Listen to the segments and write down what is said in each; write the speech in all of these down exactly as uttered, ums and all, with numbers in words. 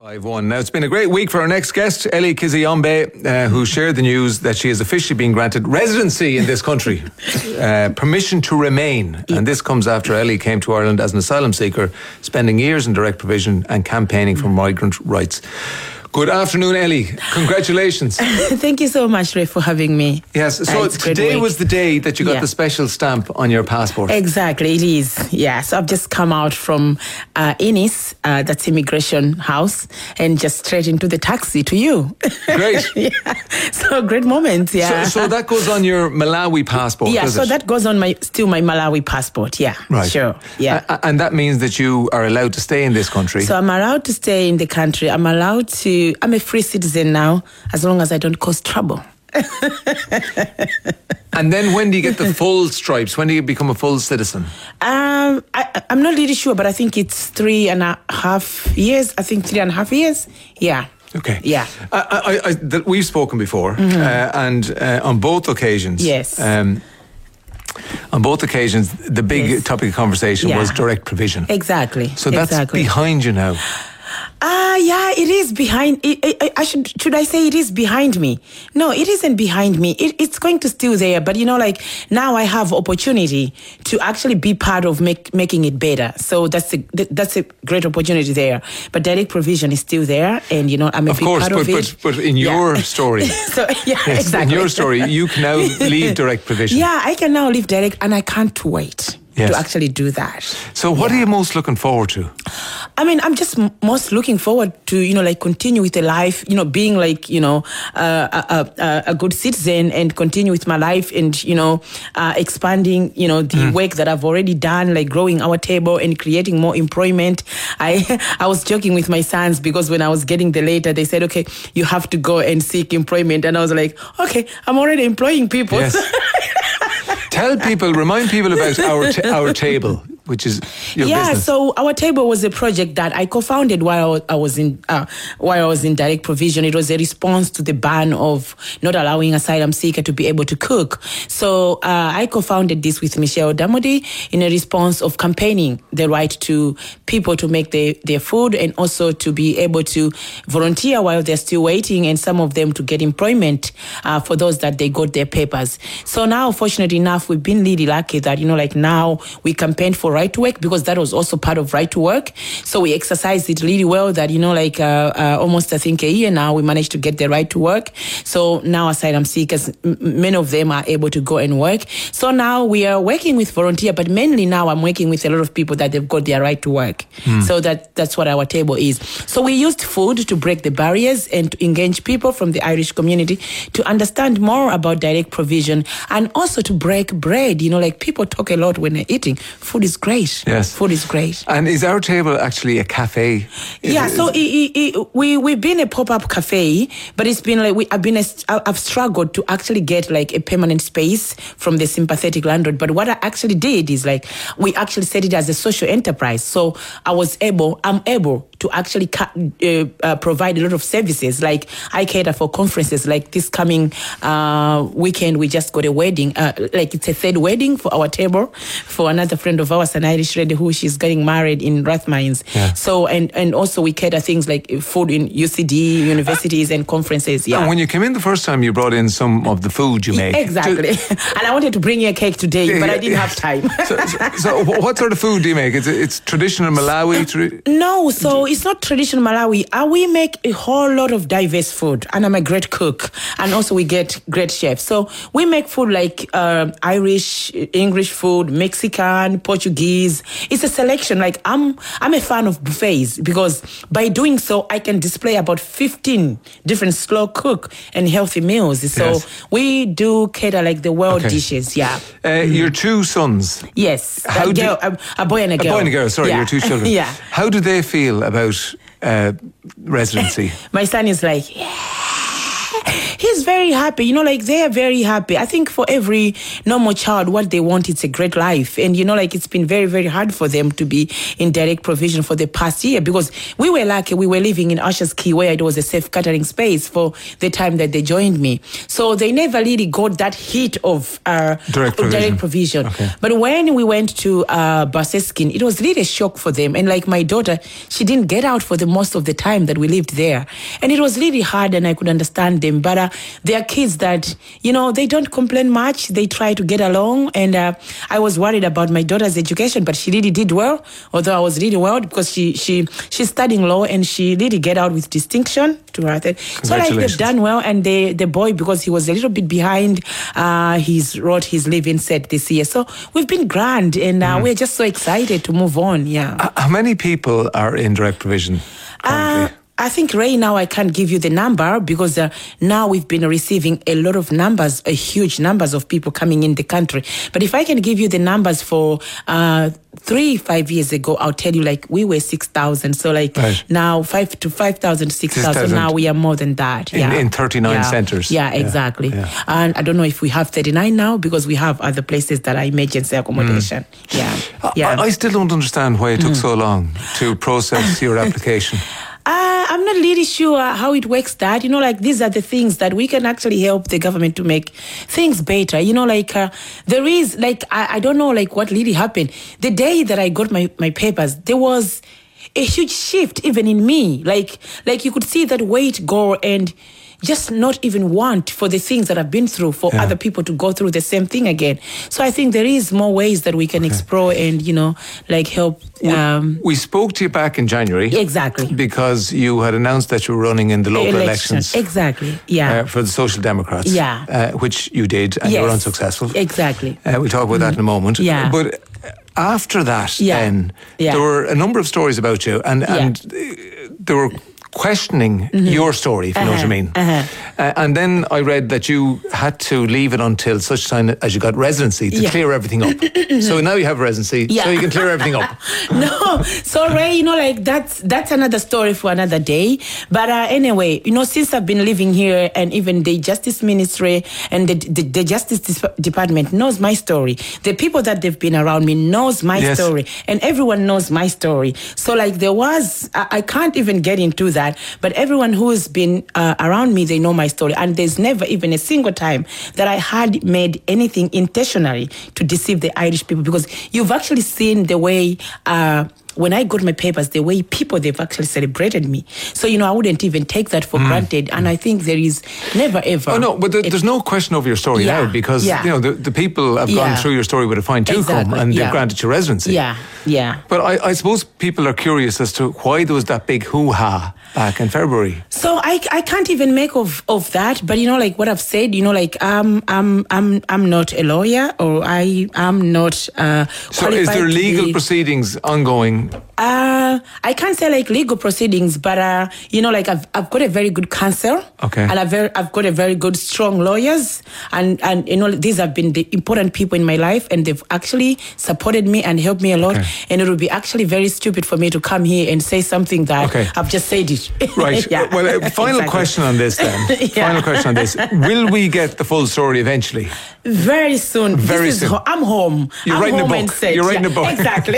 five one. Now, it's been a great week for our next guest, Ellie Kiziyombe, uh, who shared the news that she has officially been granted residency in this country, uh, permission to remain. And this comes after Ellie came to Ireland as an asylum seeker, spending years in direct provision and campaigning for migrant rights. Good afternoon, Ellie. Congratulations. Thank you so much, Ray, for having me. Yes, so uh, today was the day that you got yeah. the special stamp on your passport. Exactly, it is. Yeah, so I've just come out from uh, Ennis, uh, that's Immigration House, and just straight into the taxi to you. Great. yeah. So great moment, yeah. So, so that goes on your Malawi passport, Yeah, does so it? that goes on my still my Malawi passport, yeah. Right. Sure, yeah. Uh, and that means that you are allowed to stay in this country. So I'm allowed to stay in the country. I'm allowed to, I'm a free citizen now, as long as I don't cause trouble. And then when do you get the full stripes? When do you become a full citizen? Um, I, I'm not really sure, but I think it's three and a half years. I think three and a half years. Yeah. Okay. Yeah. I, I, I, the, we've spoken before, mm-hmm. uh, and uh, on both occasions. Yes. Um, on both occasions, the big yes. topic of conversation yeah. was direct provision. Exactly. So that's exactly. behind you now. Ah, uh, yeah, it is behind. It, it, I should should I say it is behind me? No, it isn't behind me. It, it's going to still there, but you know, like now I have opportunity to actually be part of make, making it better. So that's a that's a great opportunity there. But direct provision is still there, and you know, I'm a of big course, part but, of but, it. but in your yeah. story, so yeah, yes, exactly. in your story, you can now leave direct provision. Yeah, I can now leave direct, and I can't wait. Yes. To actually do that. So what yeah. are you most looking forward to? I mean, I'm just m- most looking forward to, you know, like continue with the life, you know, being like, you know, uh, a, a, a good citizen and continue with my life and, you know, uh, expanding, you know, the mm. work that I've already done, like growing our table and creating more employment. I I was joking with my sons because when I was getting the letter, they said, okay, you have to go and seek employment. And I was like, okay, I'm already employing people. Yes. Tell people, remind people about our t- our table, which is your yeah, business. So our table was a project that I co-founded while I was in uh, while I was in direct provision. It was a response to the ban of not allowing asylum seeker to be able to cook. So uh, I co-founded this with Michelle Damodi in a response of campaigning the right to people to make their, their food and also to be able to volunteer while they're still waiting, and some of them to get employment uh, for those that they got their papers. So now, fortunately enough, we've been really lucky that, you know, like now we campaigned for right to work because that was also part of right to work. So we exercised it really well that, you know, like uh, uh, almost I think a year now we managed to get the right to work. So now asylum seekers, m- many of them are able to go and work. So now we are working with volunteer, but mainly now I'm working with a lot of people that they've got their right to work. Mm. So that that's what our table is. So we used food to break the barriers and to engage people from the Irish community to understand more about direct provision and also to break bread. You know, like people talk a lot when they're eating. Food is great. Yes. Food is great. And is our table actually a cafe? Is yeah, it, so it, it, it, we, we've been a pop-up cafe, but it's been like, we, I've been, a, I've struggled to actually get like a permanent space from the sympathetic landlord. But what I actually did is like, we actually set it as a social enterprise. So I was able, I'm able to actually ca- uh, uh, provide a lot of services. Like I cater for conferences like this coming uh, weekend, we just got a wedding, uh, like it's a third wedding for our table for another friend of ours, an Irish lady who she's getting married in Rathmines. Yeah. So, and, and also we cater things like food in U C D, universities and conferences. Yeah. And when you came in the first time, you brought in some of the food you make. Exactly. Just, and I wanted to bring you a cake today, but I didn't have time. so, so, so what sort of food do you make? It's, it's traditional Malawi? Tra- no, so it's not traditional Malawi. Uh, we make a whole lot of diverse food, and I'm a great cook. And also we get great chefs. So we make food like uh, Irish, English food, Mexican, Portuguese. It's a selection. Like I'm, I'm a fan of buffets because by doing so, I can display about fifteen different slow cook and healthy meals. So yes. we do cater like the world okay. dishes. Yeah. Uh, mm. Your two sons. Yes. How a, girl, do, a, a boy and a girl. A boy and a girl. Sorry, yeah. your two children. yeah. How do they feel about uh, residency? My son is like, yeah. He's very happy. You know, like they are very happy. I think for every normal child, what they want is a great life. And, you know, like it's been very, very hard for them to be in direct provision for the past year because we were lucky. We were living in Usher's Key where it was a safe catering space for the time that they joined me. So they never really got that hit of uh, direct provision. Direct provision. Okay. But when we went to uh, Baseskin, it was really a shock for them. And like my daughter, she didn't get out for the most of the time that we lived there. And it was really hard and I could understand them. But uh, they are kids that, you know, they don't complain much. They try to get along. And uh, I was worried about my daughter's education, but she really did well, although I was really worried because she, she, she's studying law and she really get out with distinction to her. So like they've done well. And they, the boy, because he was a little bit behind, uh, he's wrote his leaving set this year. So we've been grand and uh, mm. we're just so excited to move on. Yeah. Uh, how many people are in direct provision currently? Uh, I think right now I can't give you the number because uh, now we've been receiving a lot of numbers, a huge numbers of people coming in the country. But if I can give you the numbers for uh, three, five years ago, I'll tell you like we were six thousand. So like right. now five to five thousand, six thousand. Now we are more than that. In, yeah. in thirty-nine yeah. centres. Yeah, exactly. Yeah. Yeah. And I don't know if we have thirty-nine now because we have other places that are emergency accommodation. Mm. Yeah. yeah. I, I still don't understand why it took mm. so long to process your application. Uh, I'm not really sure how it works that, you know, like these are the things that we can actually help the government to make things better. You know, like uh, there is like, I, I don't know like what really happened. The day that I got my, my papers, there was a huge shift even in me. Like, like you could see that weight go and just not even want for the things that I've been through for yeah. other people to go through the same thing again. So I think there is more ways that we can okay. explore and, you know, like help. Um, we, we spoke to you back in January. Exactly. Because you had announced that you were running in the local Election. elections. Exactly, yeah. Uh, for the Social Democrats. Yeah. Uh, which you did and yes. you were unsuccessful. Exactly. Uh, we'll talk about mm-hmm. that in a moment. Yeah. But after that, yeah. then, yeah. there were a number of stories about you and, yeah. and uh, there were questioning mm-hmm. your story, if you uh-huh. know what I mean. Uh-huh. Uh, and then I read that you had to leave it until such time as you got residency to yeah. clear everything up. So now you have residency, yeah. so you can clear everything up. No, so Ray, you know, like that's that's another story for another day. But uh, anyway, you know, since I've been living here, and even the Justice Ministry and the, the, the Justice Department knows my story. The people that they've been around me knows my yes. story, and everyone knows my story. So like there was, I, I can't even get into that. But everyone who has been uh, around me, they know my story. And there's never even a single time that I had made anything intentionally to deceive the Irish people, because you've actually seen the way uh, when I got my papers, the way people, they've actually celebrated me. So, you know, I wouldn't even take that for mm. granted. And I think there is never, ever... Oh, no, but there, there's no question over your story yeah, now because, yeah. you know, the, the people have yeah. gone through your story with a fine-tooth exactly, comb and yeah. they've granted you residency. Yeah, yeah. But I, I suppose people are curious as to why there was that big hoo-ha back in February. So I, I can't even make of, of that. But, you know, like what I've said, you know, like um, I'm, I'm, I'm not a lawyer or I am not uh, So is there legal be, proceedings ongoing? Uh, I can't say like legal proceedings, but uh, you know, like I've I've got a very good counsel, okay, and I've very I've got a very good strong lawyers, and and you know these have been the important people in my life, and they've actually supported me and helped me a lot. Okay. And it would be actually very stupid for me to come here and say something that okay. I've just said it. Right. yeah. Well, uh, final exactly. question on this then. yeah. Final question on this: will we get the full story eventually? Very soon. Very this soon. Is ho- I'm home. You're I'm writing home a book. And set. You're writing yeah, a book. Exactly.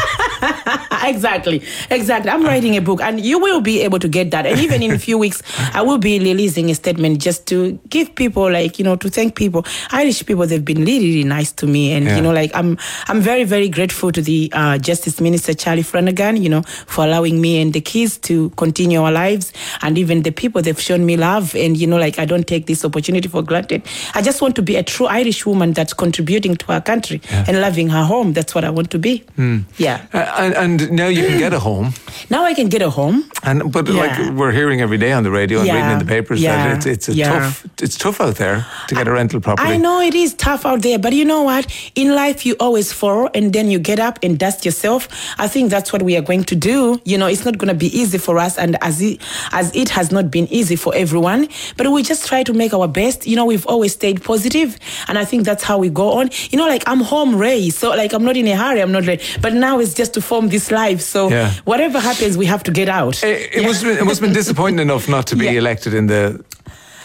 exactly. Exactly. I'm writing a book, and you will be able to get that. And even in a few weeks, I will be releasing a statement just to give people, like, you know, to thank people. Irish people, they've been really, really nice to me. And, yeah. you know, like, I'm I'm very, very grateful to the uh, Justice Minister, Charlie Flanagan, you know, for allowing me and the kids to continue our lives. And even the people, they've shown me love. And, you know, like, I don't take this opportunity for granted. I just want to be a true Irish woman that's contributing to our country yeah. and loving her home. That's what I want to be. Mm. Yeah. Uh, and, and now you can get a home. Now I can get a home. And but yeah. like we're hearing every day on the radio and yeah. reading in the papers yeah. that it's it's a yeah. tough it's tough out there to get a rental property. I know it is tough out there, but you know what? In life you always fall and then you get up and dust yourself. I think that's what we are going to do. You know, it's not going to be easy for us, and as it as it has not been easy for everyone, but we just try to make our best. You know, we've always stayed positive, and I think that's how we go on. You know, like I'm home raised, so like I'm not in a hurry, I'm not ready. But now it's just to form this life. So yeah. whatever happens, we have to get out. It, it yeah. must have been, it must have been disappointing enough not to be yeah. elected in the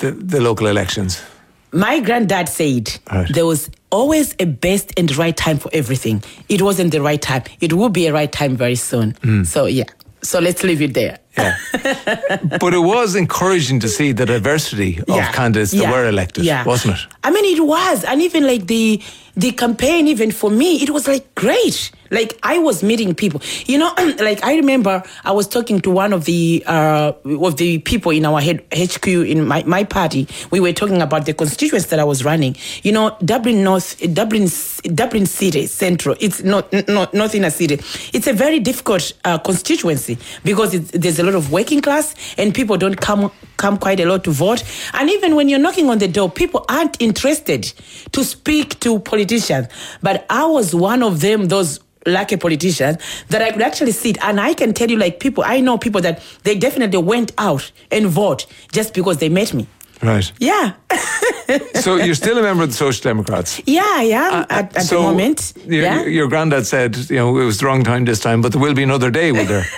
the, the local elections? My granddad said Right. there was always a best and right time for everything. It wasn't the right time. It will be a right time very soon. Mm. So, yeah. So let's leave it there. Yeah. But it was encouraging to see the diversity of Yeah. candidates that Yeah. were elected, Yeah. wasn't it? I mean, it was. And even like the the campaign, even for me, it was like great. Like I was meeting people. You know, like I remember I was talking to one of the uh, of the people in our head, H Q in my, my party. We were talking about the constituents that I was running. You know, Dublin North, Dublin, Dublin City Central. It's not not not in a city. It's a very difficult uh, constituency because it's, there's a lot of working class and people don't come come quite a lot to vote. And even when you're knocking on the door, people aren't interested to speak to politicians. But I was one of them, those lucky politicians, that I could actually sit. And I can tell you, like, people, I know people that they definitely went out and vote just because they met me. Right. Yeah. So you're still a member of the Social Democrats? Yeah, I am uh, at, at so the moment. Your, yeah. your granddad said, you know, it was the wrong time this time, but there will be another day, will there?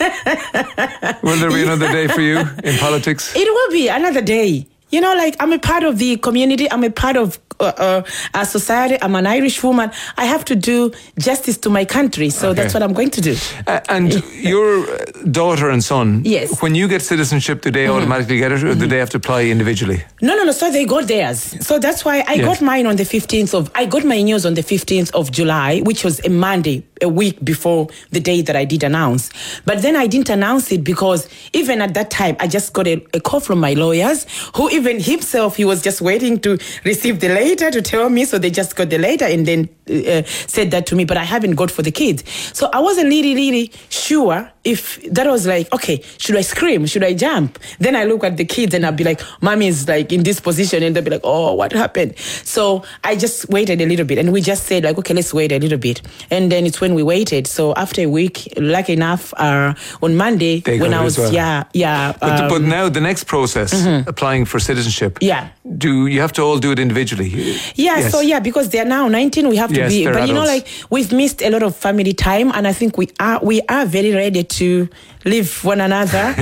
Will there be another day for you in politics? It will be another day. You know, like, I'm a part of the community. I'm a part of uh, uh, our society. I'm an Irish woman. I have to do justice to my country. So Okay. that's what I'm going to do. Uh, and your daughter and son, Yes. when you get citizenship, do they automatically get it, or do they have to apply individually? No, no, no. So they got theirs. So that's why I Yes. got mine on the fifteenth of, I got my news on the fifteenth of July, which was a Monday, a week before the day that I did announce. But then I didn't announce it because even at that time, I just got a, a call from my lawyers, who even himself, he was just waiting to receive the letter to tell me. So they just got the letter and then uh, said that to me, but I haven't got for the kids. So I wasn't really, really sure if that was like, okay, should I scream? Should I jump? Then I look at the kids and I'll be like, mommy is like in this position, and they'll be like, oh, what happened? So I just waited a little bit, and we just said like, okay, let's wait a little bit. And then it's when we waited. So after a week, lucky enough, uh, on Monday, They when got I it was, as well. yeah, yeah. But, the, but um, now the next process, applying for citizenship, Yeah. do you have to all do it individually? Yeah, Yes. so yeah, because they're now nineteen, we have to Yes, be. they're But you know, adults. like, we've missed a lot of family time, and I think we are we are very ready to live one another.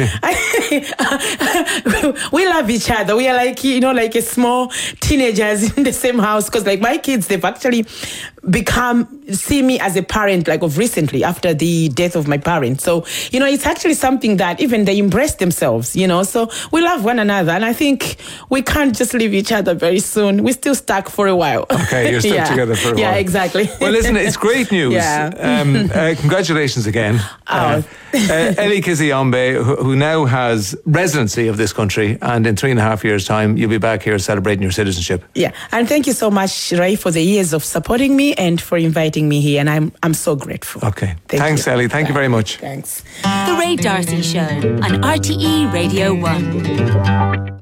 We love each other. We are like, you know, like a small teenagers in the same house. Because like my kids, they've actually become see me as a parent, like of recently after the death of my parents. So you know, it's actually something that even they embrace themselves. You know, so we love one another, and I think we can't just leave each other very soon. We're still stuck for a while. Okay, you're stuck Yeah. together for a while. Yeah, exactly. Well, listen, it's great news. Yeah. Um, uh, congratulations again. Oh. Uh, uh, Ellie Kizziambe, who, who now has residency of this country, and in three and a half years' time, you'll be back here celebrating your citizenship. Yeah, and thank you so much, Ray, for the years of supporting me and for inviting me here, and I'm I'm so grateful. Okay. Thank Thanks, you. Ellie. Thank you very much. Thanks. The Ray Darcy Show on R T E Radio one.